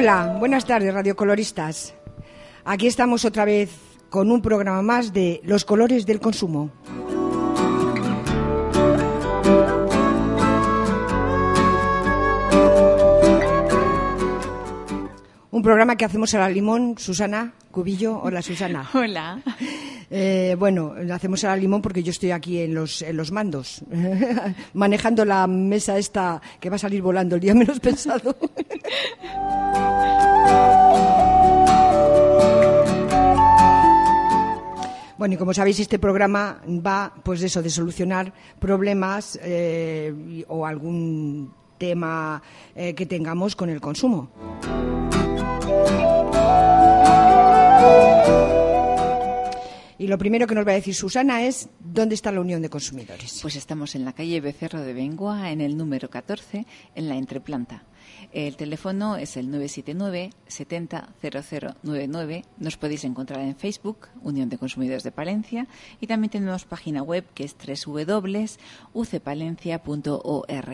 Hola, buenas tardes, radiocoloristas. Aquí estamos otra vez con un programa más de Los colores del consumo. Un programa que hacemos a la limón, Susana Cubillo. Hola, Susana. Hola. Bueno, lo hacemos a la limón porque yo estoy aquí en los mandos, manejando la mesa esta que va a salir volando el día menos pensado. Bueno, y como sabéis, este programa va, pues, de solucionar problemas o algún tema que tengamos con el consumo. Y lo primero que nos va a decir Susana es ¿dónde está la Unión de Consumidores? Pues estamos en la calle Becerro de Bengoa, en el número 14, en la entreplanta. El teléfono es el 979 70 0099. Nos podéis encontrar en Facebook, Unión de Consumidores de Palencia, y también tenemos página web que es www.ucpalencia.org.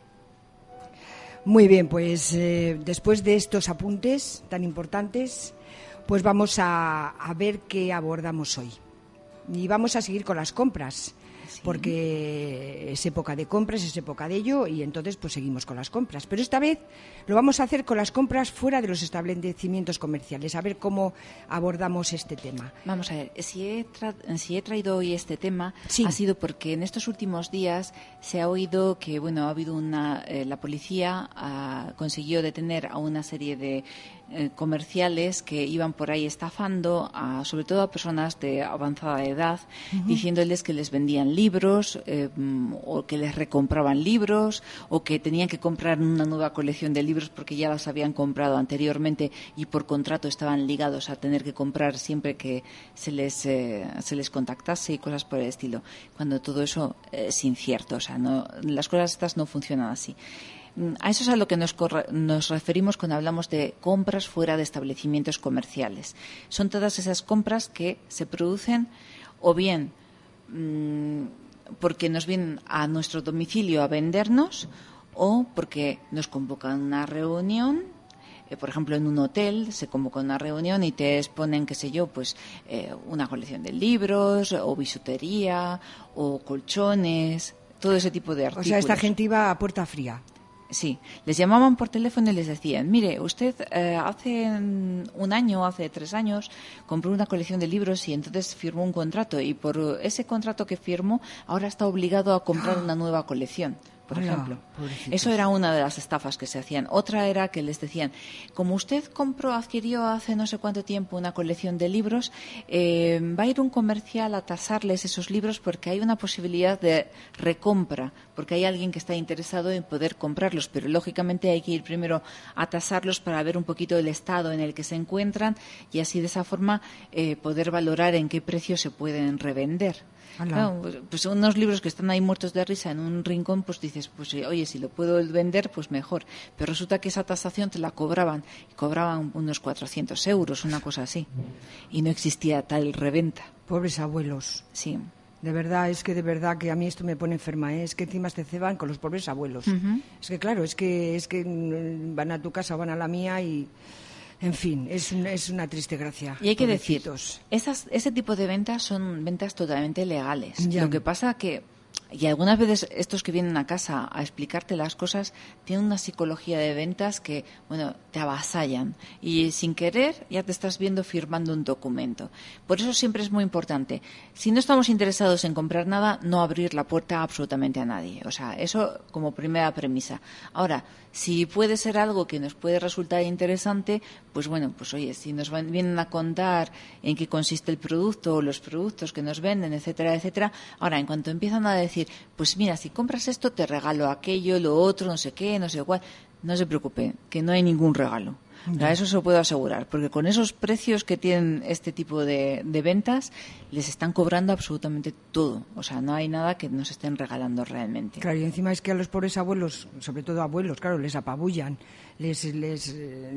Muy bien, pues después de estos apuntes tan importantes, pues vamos a ver qué abordamos hoy. Y vamos a seguir con las compras, sí, porque es época de compras, es época de ello, y entonces pues seguimos con las compras. Pero esta vez lo vamos a hacer con las compras fuera de los establecimientos comerciales, a ver cómo abordamos este tema. Vamos a ver, si he traído hoy este tema, sí, ha sido porque en estos últimos días se ha oído que, bueno, ha habido la policía consiguió detener a una serie de comerciales que iban por ahí estafando sobre todo a personas de avanzada edad, diciéndoles que les vendían libros o que les recompraban libros o que tenían que comprar una nueva colección de libros porque ya las habían comprado anteriormente y por contrato estaban ligados a tener que comprar siempre que se les contactase y cosas por el estilo, cuando todo eso es incierto. O sea, no, las cosas estas no funcionan así. A eso es a lo que nos referimos cuando hablamos de compras fuera de establecimientos comerciales. Son todas esas compras que se producen o bien porque nos vienen a nuestro domicilio a vendernos o porque nos convocan a una reunión. Por ejemplo, en un hotel se convoca una reunión y te exponen, qué sé yo, pues una colección de libros o bisutería o colchones, todo ese tipo de artículos. O sea, esta gente iba a puerta fría. Sí, les llamaban por teléfono y les decían, mire, usted hace un año, hace 3 años, compró una colección de libros y entonces firmó un contrato y por ese contrato que firmó ahora está obligado a comprar una nueva colección. Por ejemplo, eso era una de las estafas que se hacían. Otra era que les decían, como usted adquirió hace no sé cuánto tiempo una colección de libros, va a ir un comercial a tasarles esos libros porque hay una posibilidad de recompra, porque hay alguien que está interesado en poder comprarlos, pero lógicamente hay que ir primero a tasarlos para ver un poquito el estado en el que se encuentran y así de esa forma poder valorar en qué precio se pueden revender. Claro, pues unos libros que están ahí muertos de risa en un rincón, pues dices, pues oye, si lo puedo vender, pues mejor. Pero resulta que esa tasación te la cobraban unos 400 euros, una cosa así. Y no existía tal reventa. Pobres abuelos. Sí. De verdad que a mí esto me pone enferma, ¿eh? Es que encima te ceban con los pobres abuelos. Es que claro, es que van a tu casa o van a la mía y... En fin, es una triste gracia. Y hay que decir, ese tipo de ventas son ventas totalmente legales. Ya. Lo que pasa que, y algunas veces estos que vienen a casa a explicarte las cosas tienen una psicología de ventas que, bueno, te avasallan y sin querer ya te estás viendo firmando un documento. Por eso siempre es muy importante, si no estamos interesados en comprar nada, no abrir la puerta absolutamente a nadie. O sea, eso como primera premisa. Ahora, si puede ser algo que nos puede resultar interesante, pues bueno, pues oye, si nos vienen a contar en qué consiste el producto o los productos que nos venden, etcétera, etcétera. Ahora, en cuanto empiezan a decir, pues mira, si compras esto te regalo aquello, lo otro, no sé qué, no sé cuál, no se preocupe, que no hay ningún regalo. Eso se lo puedo asegurar, porque con esos precios que tienen este tipo de ventas, les están cobrando absolutamente todo. O sea, no hay nada que nos estén regalando realmente. Claro, y encima es que a los pobres abuelos, sobre todo abuelos, claro, les apabullan, les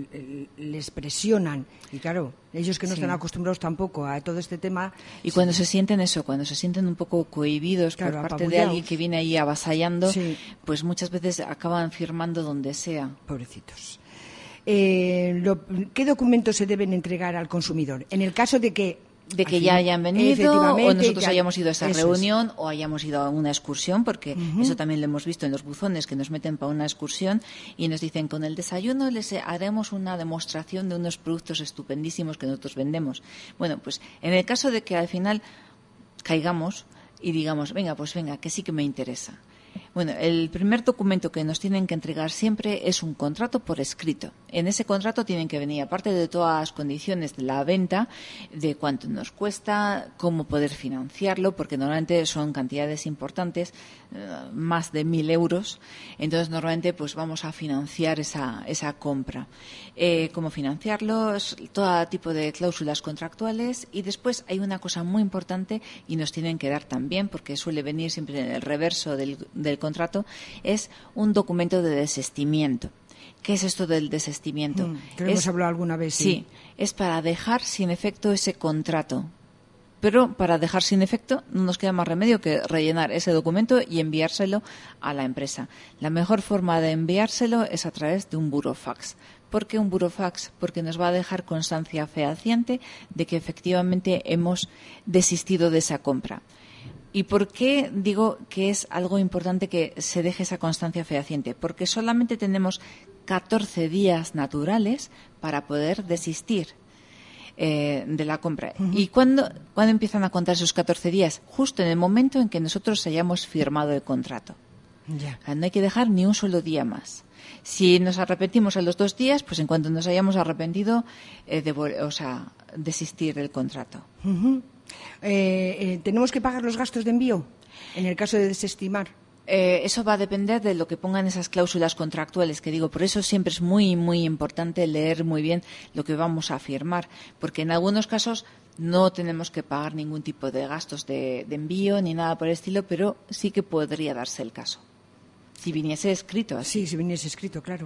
presionan. Y claro, ellos que no están acostumbrados tampoco a todo este tema... Y cuando se sienten un poco cohibidos, claro, por parte de alguien que viene ahí avasallando, pues muchas veces acaban firmando donde sea. Pobrecitos. ¿qué documentos se deben entregar al consumidor? En el caso de que ya hayan venido o nosotros ya, hayamos ido a esa reunión es. o hayamos ido a una excursión, porque eso también lo hemos visto en los buzones que nos meten para una excursión y nos dicen con el desayuno les haremos una demostración de unos productos estupendísimos que nosotros vendemos. Bueno, pues en el caso de que al final caigamos y digamos, venga, que sí que me interesa. Bueno, el primer documento que nos tienen que entregar siempre es un contrato por escrito. En ese contrato tienen que venir, aparte de todas las condiciones de la venta, de cuánto nos cuesta, cómo poder financiarlo, porque normalmente son cantidades importantes, más de 1.000 euros. Entonces, normalmente pues vamos a financiar esa compra. Cómo financiarlo, todo tipo de cláusulas contractuales. Y después hay una cosa muy importante y nos tienen que dar también, porque suele venir siempre en el reverso del contrato, es un documento de desistimiento. ¿Qué es esto del desistimiento? Que lo hemos hablado alguna vez. Sí, es para dejar sin efecto ese contrato. Pero para dejar sin efecto no nos queda más remedio que rellenar ese documento y enviárselo a la empresa. La mejor forma de enviárselo es a través de un burofax. ¿Por qué un burofax? Porque nos va a dejar constancia fehaciente de que efectivamente hemos desistido de esa compra. ¿Y por qué digo que es algo importante que se deje esa constancia fehaciente? Porque solamente tenemos 14 días naturales para poder desistir de la compra. ¿Y cuándo empiezan a contar esos 14 días? Justo en el momento en que nosotros hayamos firmado el contrato. Ya. No hay que dejar ni un solo día más. Si nos arrepentimos a los 2 días, pues en cuanto nos hayamos arrepentido, desistir del contrato. ¿Tenemos que pagar los gastos de envío en el caso de desestimar? Eso va a depender de lo que pongan esas cláusulas contractuales que digo. Por eso siempre es muy, muy importante leer muy bien lo que vamos a firmar, porque en algunos casos no tenemos que pagar ningún tipo de gastos de envío ni nada por el estilo, pero sí que podría darse el caso. Si viniese escrito así. Sí, si viniese escrito, claro.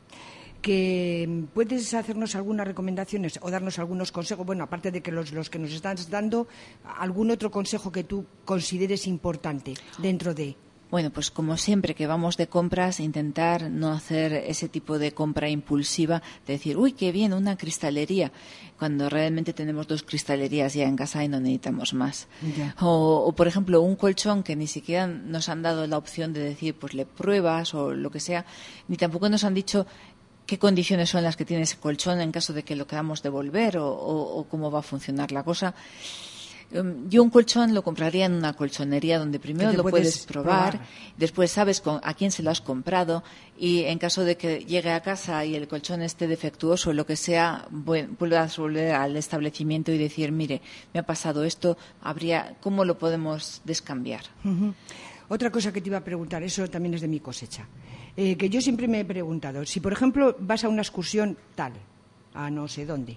Que puedes hacernos algunas recomendaciones o darnos algunos consejos, bueno, aparte de que los que nos estás dando, algún otro consejo que tú consideres importante dentro de... Bueno, pues como siempre que vamos de compras, intentar no hacer ese tipo de compra impulsiva, de decir, uy, qué bien, una cristalería, cuando realmente tenemos 2 cristalerías ya en casa y no necesitamos más. O, por ejemplo, un colchón que ni siquiera nos han dado la opción de decir, pues le pruebas o lo que sea, ni tampoco nos han dicho qué condiciones son las que tiene ese colchón en caso de que lo queramos devolver o cómo va a funcionar la cosa. Yo un colchón lo compraría en una colchonería donde primero lo puedes probar, después sabes a quién se lo has comprado y en caso de que llegue a casa y el colchón esté defectuoso o lo que sea, puedas volver al establecimiento y decir, mire, me ha pasado esto, ¿cómo lo podemos descambiar? Otra cosa que te iba a preguntar, eso también es de mi cosecha, que yo siempre me he preguntado, si por ejemplo vas a una excursión tal, a no sé dónde,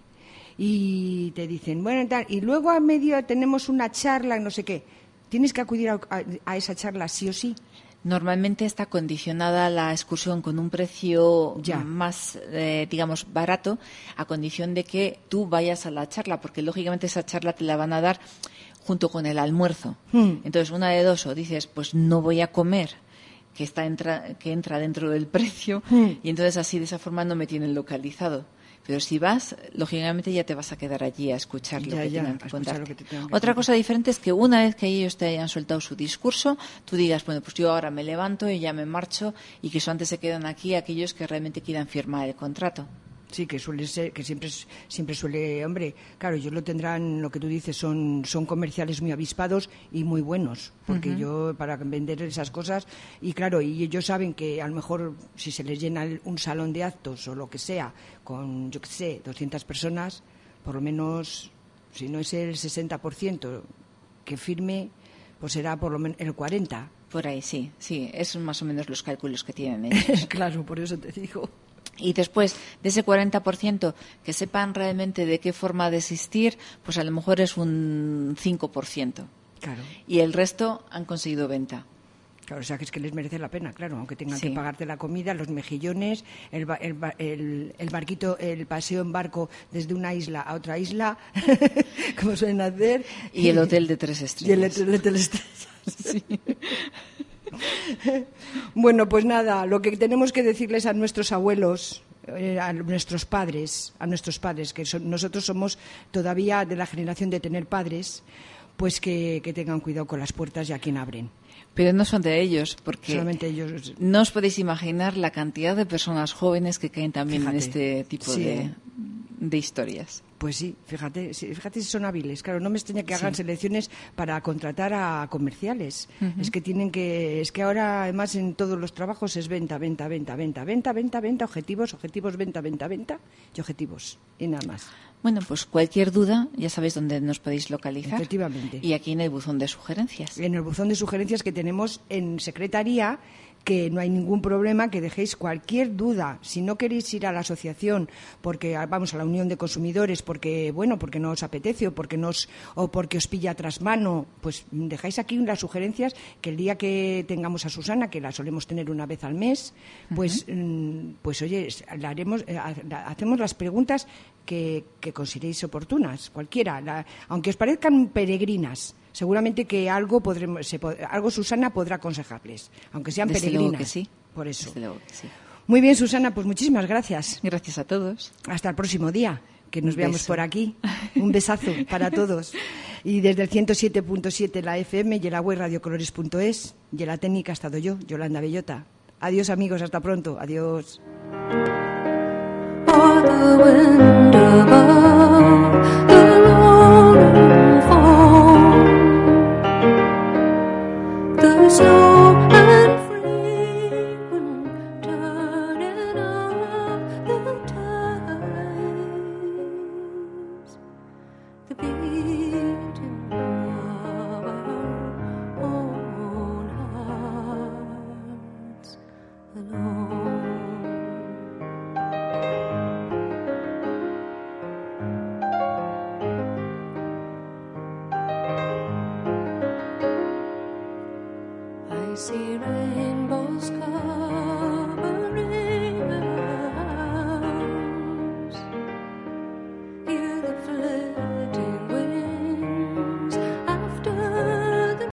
y te dicen, bueno, tal, y luego a medio tenemos una charla, no sé qué. ¿Tienes que acudir a esa charla sí o sí? Normalmente está condicionada la excursión con un precio más, digamos, barato, a condición de que tú vayas a la charla, porque lógicamente esa charla te la van a dar junto con el almuerzo. Entonces, una de dos, o dices, pues no voy a comer, que entra dentro del precio, y entonces así de esa forma no me tienen localizado. Pero si vas, lógicamente ya te vas a quedar allí a escuchar lo que tengan que contar. Otra cosa diferente es que una vez que ellos te hayan soltado su discurso, tú digas, bueno, pues yo ahora me levanto y ya me marcho, y que antes se quedan aquí aquellos que realmente quieran firmar el contrato. Sí, que suele ser, que siempre suele, hombre, claro, ellos lo tendrán, lo que tú dices, son comerciales muy avispados y muy buenos, porque yo, para vender esas cosas, y claro, y ellos saben que a lo mejor si se les llena un salón de actos o lo que sea, con, yo qué sé, 200 personas, por lo menos, si no es el 60% que firme, pues será por lo menos el 40%. Por ahí, sí, esos son más o menos los cálculos que tienen ellos. Claro, por eso te digo. Y después de ese 40% que sepan realmente de qué forma desistir, pues a lo mejor es un 5%. Claro. Y el resto han conseguido venta. Claro, o sea, que es que les merece la pena, claro, aunque tengan que pagarte la comida, los mejillones, el barquito, el paseo en barco desde una isla a otra isla, como suelen hacer. Y el hotel de 3 estrellas. Y el hotel de 3 estrellas. Sí. Bueno, pues nada, lo que tenemos que decirles a nuestros abuelos a nuestros padres, que nosotros somos todavía de la generación de tener padres, pues que tengan cuidado con las puertas y a quién abren. Pero no son de ellos, porque solamente ellos. No os podéis imaginar la cantidad de personas jóvenes que caen también en este tipo de historias. Pues sí, fíjate si son hábiles. Claro, no me extraña que hagan selecciones para contratar a comerciales. Uh-huh. Es que ahora además en todos los trabajos es venta, objetivos, venta y objetivos y nada más. Bueno, pues cualquier duda, ya sabéis dónde nos podéis localizar. Efectivamente. Y aquí en el buzón de sugerencias. En el buzón de sugerencias que tenemos en secretaría, que no hay ningún problema, que dejéis cualquier duda. Si no queréis ir a la asociación, porque vamos a la Unión de Consumidores, porque no os apetece o porque os pilla tras mano, pues dejáis aquí las sugerencias, que el día que tengamos a Susana, que la solemos tener una vez al mes, pues oye, hacemos las preguntas que consideréis oportunas, cualquiera, aunque os parezcan peregrinas. Seguramente que algo Susana podrá aconsejarles, aunque sean Desde peregrinas. Luego que sí. Por eso. Desde luego que sí. Muy bien, Susana, pues muchísimas gracias. Gracias a todos. Hasta el próximo día, que nos veamos por aquí. Un besazo para todos. Y desde el 107.7 la FM y en la web radiocolores.es, y en la técnica he estado yo, Yolanda Bellota. Adiós, amigos, hasta pronto. Adiós. Slow and frequent turning of the tides, the beating of our own hearts alone. See